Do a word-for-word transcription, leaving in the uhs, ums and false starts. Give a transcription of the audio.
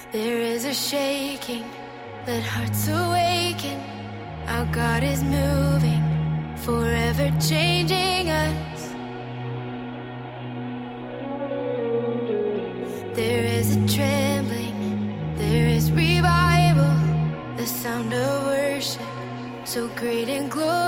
There is a shaking, let hearts awaken. Our God is moving, forever changing us. There is a trembling, there is revival, the sound of worship, so great and glorious.